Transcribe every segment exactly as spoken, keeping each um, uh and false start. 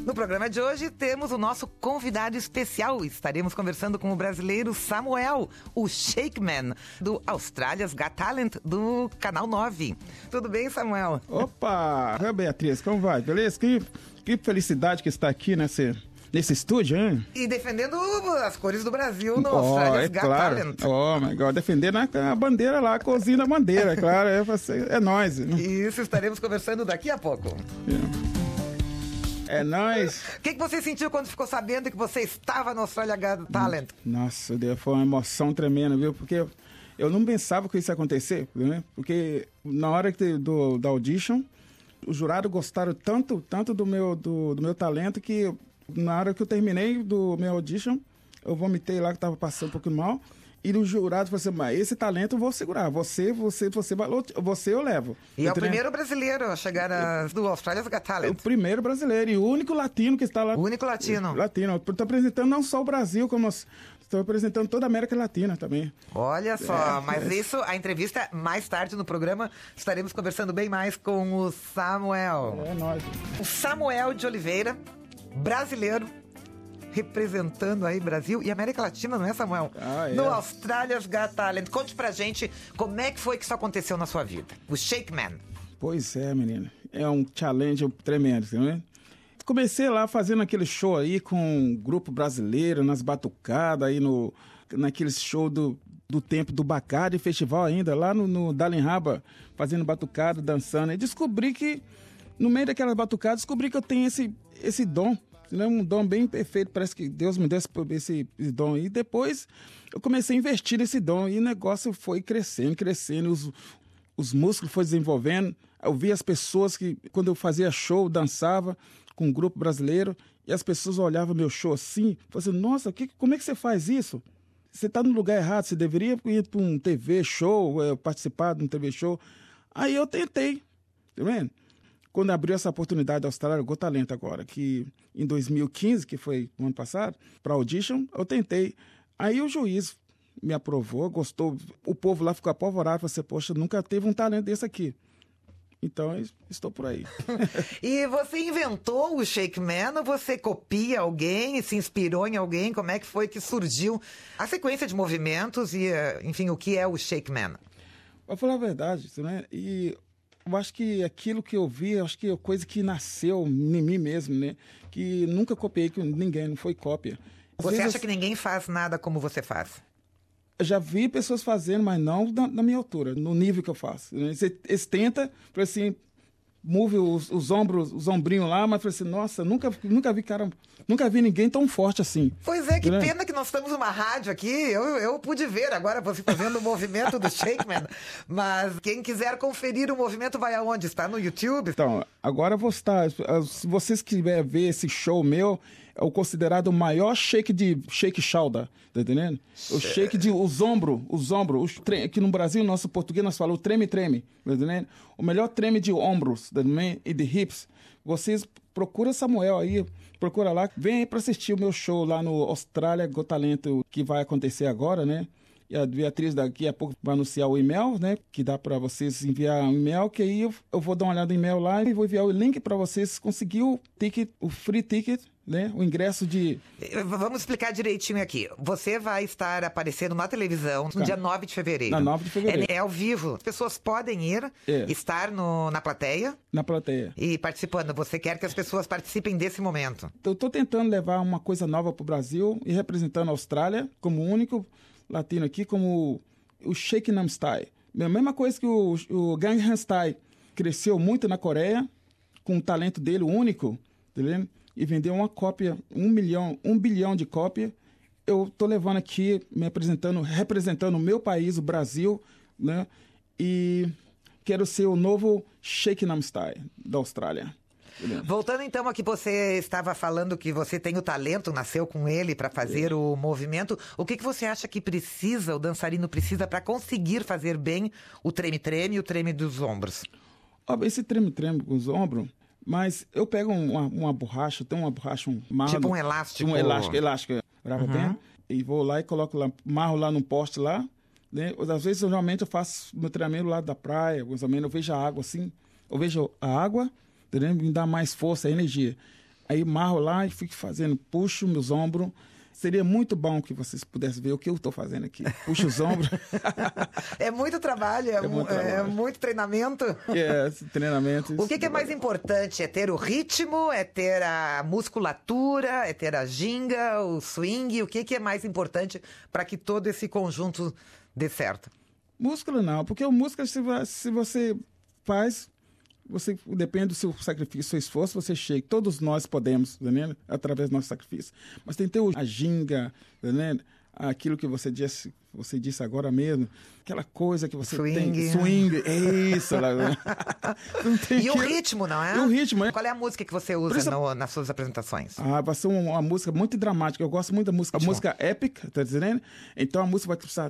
No programa de hoje temos o nosso convidado especial. Estaremos conversando com o brasileiro Samuel, o Shakeman, do Australia's Got Talent, do Canal nove. Tudo bem, Samuel? Opa! Oi, Beatriz, como vai? Beleza? Que, que felicidade que está aqui nesse, nesse estúdio, hein? E defendendo as cores do Brasil no oh, Australia's é Got claro. Talent. Oh, my God. Defendendo a, a bandeira lá, a cozinha da bandeira, é claro. É, você, é nóis. Né? Isso, estaremos conversando daqui a pouco. Yeah. É nóis. O que, que você sentiu quando ficou sabendo que você estava no Australia's Got Talent? Nossa, foi uma emoção tremenda, viu? Porque eu não pensava que isso ia acontecer, né? Porque na hora que, do, da audition, os jurados gostaram tanto, tanto do meu, do, do meu talento que na hora que eu terminei do meu audition, eu vomitei lá que estava passando um pouquinho mal. E o jurado falou assim, mas esse talento eu vou segurar. Você, você, você, você eu levo. E eu é o treino... primeiro brasileiro a chegar a, do Australia's Got Talent. O primeiro brasileiro e o único latino que está lá. O único latino. Latino. Estou apresentando não só o Brasil, como estou apresentando toda a América Latina também. Olha só, é, mas é. isso, a entrevista, mais tarde no programa, estaremos conversando bem mais com o Samuel. É nóis. O Samuel de Oliveira, brasileiro, representando aí Brasil e América Latina, não é, Samuel? Ah, é. No Australia's Got Talent. Conte pra gente como é que foi que isso aconteceu na sua vida. O Shakeman. Pois é, menina. É um challenge tremendo, né? Comecei lá fazendo aquele show aí com um grupo brasileiro, nas batucadas, aí no, naquele show do, do tempo do Bacardi Festival ainda, lá no, no Dalinraba, fazendo batucada, dançando. E descobri que, no meio daquelas batucadas, descobri que eu tenho esse, esse dom. É um dom bem perfeito, parece que Deus me deu esse, esse, esse dom. E depois eu comecei a investir nesse dom e o negócio foi crescendo, crescendo, os, os músculos foram desenvolvendo. Eu vi as pessoas que, quando eu fazia show, dançava com um grupo brasileiro e as pessoas olhavam meu show assim, falavam assim, nossa, que, como é que você faz isso? Você está no lugar errado, você deveria ir para um T V show, é, participar de um T V show. Aí eu tentei, tá vendo? Quando abriu essa oportunidade da Austrália Got Talent agora, que em dois mil e quinze, que foi o ano passado, para audition, eu tentei. Aí o juiz me aprovou, gostou. O povo lá ficou apavorado, falou assim, poxa, nunca teve um talento desse aqui. Então, estou por aí. E você inventou o Shakeman ou você copia alguém e se inspirou em alguém? Como é que foi que surgiu a sequência de movimentos e, enfim, o que é o Shakeman? Para falar a verdade, né? E eu acho que aquilo que eu vi, acho que é coisa que nasceu em mim mesmo, né? Que nunca copiei com ninguém, não foi cópia. Às você vezes, acha que ninguém faz nada como você faz? Eu já vi pessoas fazendo, mas não na, na minha altura, no nível que eu faço. Eles, eles tentam, assim, move os, os ombros, os ombrinhos lá, mas assim, nossa, nunca, nunca vi cara, nunca vi ninguém tão forte assim. Pois é, que né? pena que nós estamos numa rádio aqui, eu, eu pude ver agora você fazendo o movimento do Shakeman, mas quem quiser conferir o movimento vai aonde? Está no YouTube? Então, agora eu vou estar, se vocês quiserem ver esse show meu, é o considerado o maior shake de shake shoulder, tá entendendo? O shake de os ombros, os ombros, que no Brasil, nosso português, nós falamos treme-treme, tá entendendo? O melhor treme de ombros, tá entendendo? E de hips. Vocês procuram Samuel aí, procura lá, vem aí pra assistir o meu show lá no Australia Got Talent, que vai acontecer agora, né? E a Beatriz daqui a pouco vai anunciar o e-mail, né? Que dá para vocês enviar um e-mail, que aí eu, eu vou dar uma olhada no e-mail lá e vou enviar o link para vocês conseguir o ticket, o free ticket, né? O ingresso de... Vamos explicar direitinho aqui. Você vai estar aparecendo na televisão no tá. dia nove de fevereiro. Na nove de fevereiro. É, é ao vivo. As pessoas podem ir, é. estar no, na plateia. Na plateia. E participando. Você quer que as pessoas participem desse momento? Eu estou tentando levar uma coisa nova para o Brasil e representando a Austrália como o único latino aqui, como o Shakeman Style. A mesma coisa que o, o Gangnam Style cresceu muito na Coreia, com o talento dele único, entendeu? E vendeu uma cópia, um milhão, um bilhão de cópia. Eu estou levando aqui, me apresentando, representando o meu país, o Brasil, né? E quero ser o novo Shakeman Style da Austrália. Voltando então a que você estava falando que você tem o talento, nasceu com ele para fazer é. o movimento, o que, que você acha que precisa, o dançarino precisa para conseguir fazer bem o treme-treme e o treme dos ombros? Ó, esse treme-treme com os ombros, mas eu pego uma, uma borracha, tem uma borracha, um marro, tipo um elástico. Um elástico, elástico, uhum. bem, e vou lá e coloco lá, marro lá num poste lá, né? Às vezes, eu, normalmente, eu faço meu treinamento lá da praia, mais ou menos, eu vejo a água assim, eu vejo a água, me dá mais força, energia. Aí marro lá e fico fazendo, puxo meus ombros. Seria muito bom que vocês pudessem ver o que eu estou fazendo aqui. Puxo os ombros. É muito trabalho, é, é, muito, trabalho. é muito treinamento. É, treinamento. O que, que é mais importante? É ter o ritmo? É ter a musculatura? É ter a ginga, o swing? O que, que é mais importante para que todo esse conjunto dê certo? Músculo não, porque o músculo, se, se você faz... Você, depende do seu sacrifício, do seu esforço, você chega. Todos nós podemos, tá entendendo? Através do nosso sacrifício. Mas tem que ter a ginga, tá entendendo? Aquilo que você disse, você disse agora mesmo, aquela coisa que você swing. tem. Swing. É isso. Lá, e que... o ritmo, não é? E o ritmo, é. Qual é a música que você usa isso... no, nas suas apresentações? Ah, vai ser uma, uma música muito dramática. Eu gosto muito da música. A música épica, tá entendendo? Então a música vai precisar...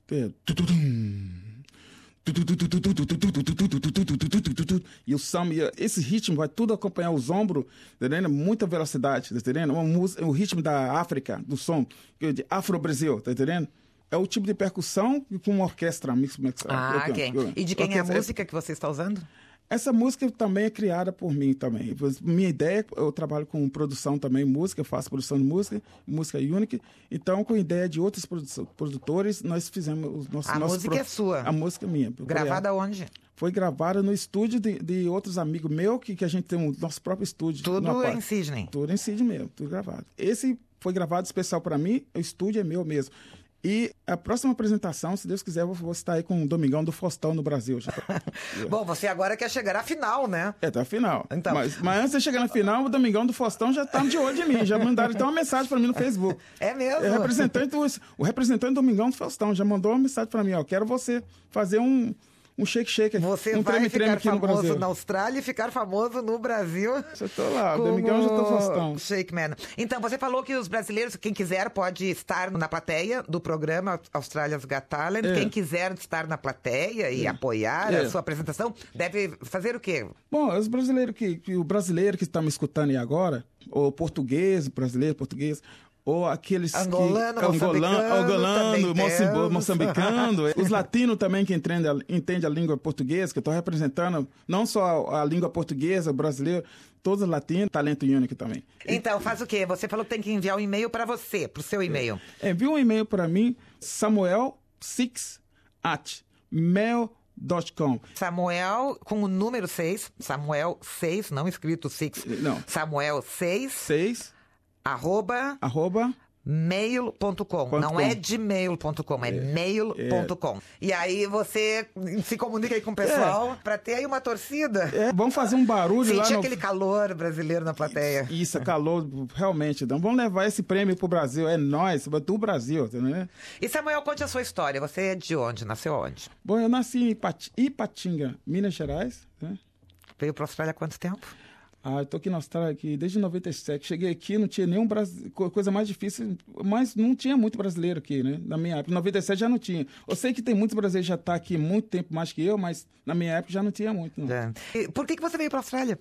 E o samba, esse ritmo vai tudo acompanhar os ombros, entendendo? Muita velocidade, tá entendendo? Uma música, o ritmo da África, do som, de Afro-Brasil, tá entendendo? É o tipo de percussão com uma orquestra mix, mix, ah, ok. E de quem é a música que você está usando? Essa música também é criada por mim também. Minha ideia, eu trabalho com produção também, música, eu faço produção de música, música única. Então, com ideia de outros produtores, nós fizemos os nossos... A nossos música pro... é sua? A música é minha. Gravada onde? Foi gravada no estúdio de, de outros amigos meus, que, que a gente tem o nosso próprio estúdio. Tudo em Sydney? Tudo em Sydney mesmo, tudo gravado. Esse foi gravado especial para mim, o estúdio é meu mesmo. E a próxima apresentação, se Deus quiser, eu vou estar aí com o Domingão do Faustão no Brasil. Já tá... Bom, você agora quer chegar à final, né? É, tá à final. Então... Mas, mas antes de chegar na final, o Domingão do Faustão já tá de olho de mim. Já mandaram até uma mensagem para mim no Facebook. É mesmo? É, representante do, o representante do Domingão do Faustão já mandou uma mensagem para mim, ó, quero você fazer um... um shake-shake aqui. Você um vai treme, ficar treme aqui famoso no Brasil. na Austrália e ficar famoso no Brasil. Eu tô lá, o Domingão já tô Faustão. Shake Man. Então, você falou que os brasileiros, quem quiser, pode estar na plateia do programa Australia's Got Talent. É. Quem quiser estar na plateia e é. apoiar é. a sua apresentação, deve fazer o quê? Bom, os brasileiros que, que o brasileiro que está me escutando aí agora, ou português, brasileiro, português, ou aqueles angolano, que... Angolano, angolano, moçambic, moçambicano. Os latinos também que entendem a, entende a língua portuguesa, que eu estou representando não só a, a língua portuguesa, o brasileiro, todos os latinos, talento único também. Então, faz o quê? Você falou que tem que enviar um e-mail para você, para o seu e-mail. É, envia um e-mail para mim, samuel six at mail ponto com. Samuel, com o número seis, Samuel seis, não escrito six. Não. Samuel seis. seis. Arroba, arroba mail ponto com. Não com. é gmail ponto com, é, é mail ponto com. É. E aí você se comunica aí com o pessoal é. para ter aí uma torcida. É. Vamos fazer um barulho Sentir lá no... aquele calor brasileiro na plateia. Isso, calor, realmente. Então, vamos levar esse prêmio pro Brasil. É nós, do Brasil, né? E Samuel, conte a sua história. Você é de onde? Nasceu onde? Bom, eu nasci em Ipat... Ipatinga, Minas Gerais. Né? Veio para a Austrália há quanto tempo? Ah, eu tô aqui na Austrália aqui desde noventa e sete. Cheguei aqui, não tinha nenhum brasileiro, coisa mais difícil, mas não tinha muito brasileiro aqui, né? Na minha época, em noventa e sete já não tinha. Eu sei que tem muitos brasileiros que já estão tá aqui muito tempo mais que eu, mas na minha época já não tinha muito. Não. É. E por que, que você veio para a Austrália?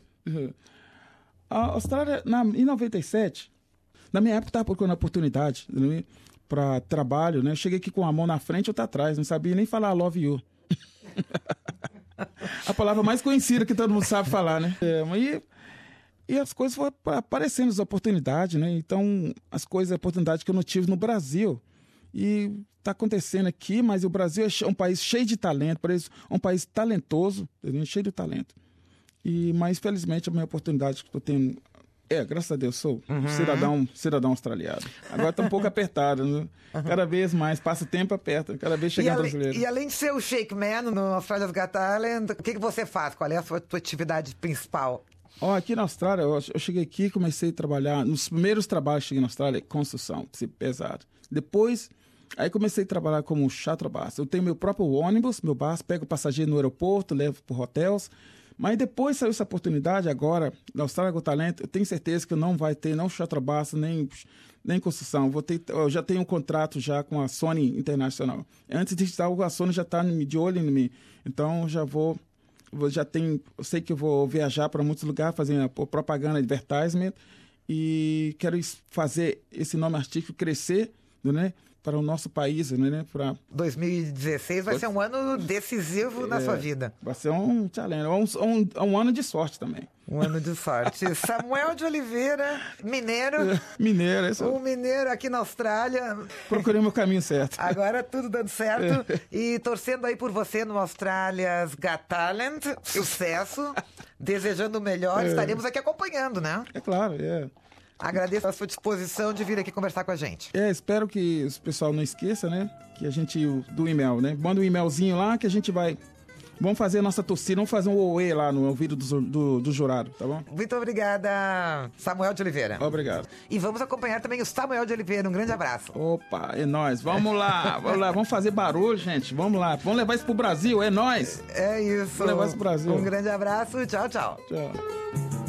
A Austrália, na, em noventa e sete, na minha época, estava procurando oportunidade né, para trabalho, né? Eu cheguei aqui com a mão na frente e outra atrás, não sabia nem falar love you. A palavra mais conhecida que todo mundo sabe falar, né? É, mas... E as coisas foram aparecendo, as oportunidades, né? Então, as coisas, as oportunidades que eu não tive no Brasil. E está acontecendo aqui, mas o Brasil é um país cheio de talento, um país talentoso, cheio de talento. E, mas, felizmente, a minha oportunidade que eu estou tendo... É, graças a Deus, sou uhum. cidadão, cidadão australiano. Agora está um pouco apertado, né? Cada vez mais, passa o tempo, aperta, cada vez chega brasileiro. E além de ser o Shake Man no Australia's Got Talent, o que, que você faz? Qual é a sua, sua atividade principal? Oh, aqui na Austrália, eu, eu cheguei aqui e comecei a trabalhar, nos primeiros trabalhos que cheguei na Austrália, construção, pesado. Depois, aí comecei a trabalhar como shuttle bus. Eu tenho meu próprio ônibus, meu bus, pego o passageiro no aeroporto, levo para hotéis. Mas depois saiu essa oportunidade, agora, na Austrália com Talento, eu tenho certeza que não vai ter, não shuttle bus, nem, nem construção. Vou ter, eu já tenho um contrato já com a Sony Internacional. Antes de estar, a Sony já está de olho em mim. Então, já vou... já tenho, eu sei que eu vou viajar para muitos lugares, fazer propaganda, advertisement, e quero fazer esse nome artístico crescer, né? para o nosso país, né? Pra... dois mil e dezesseis vai ser um ano decisivo na é, sua vida. Vai ser um challenge, um, um, um ano de sorte também. Um ano de sorte. Samuel de Oliveira, mineiro. Mineiro, isso. Um mineiro aqui na Austrália. Procurei meu caminho certo. Agora tudo dando certo. É. E torcendo aí por você no Australia's Got Talent. Sucesso. Desejando o melhor. É. Estaremos aqui acompanhando, né? É claro, é. Agradeço a sua disposição de vir aqui conversar com a gente. É, espero que o pessoal não esqueça, né? Que a gente, do e-mail, né? Manda um e-mailzinho lá que a gente vai... Vamos fazer a nossa torcida, vamos fazer um oê lá no ouvido do, do, do jurado, tá bom? Muito obrigada, Samuel de Oliveira. Obrigado. E vamos acompanhar também o Samuel de Oliveira. Um grande abraço. Opa, é nóis. Vamos lá, vamos lá, vamos fazer barulho, gente. Vamos lá, vamos levar isso pro Brasil, é nóis. É isso. Vamos levar isso pro Brasil. Um grande abraço, tchau, tchau. Tchau.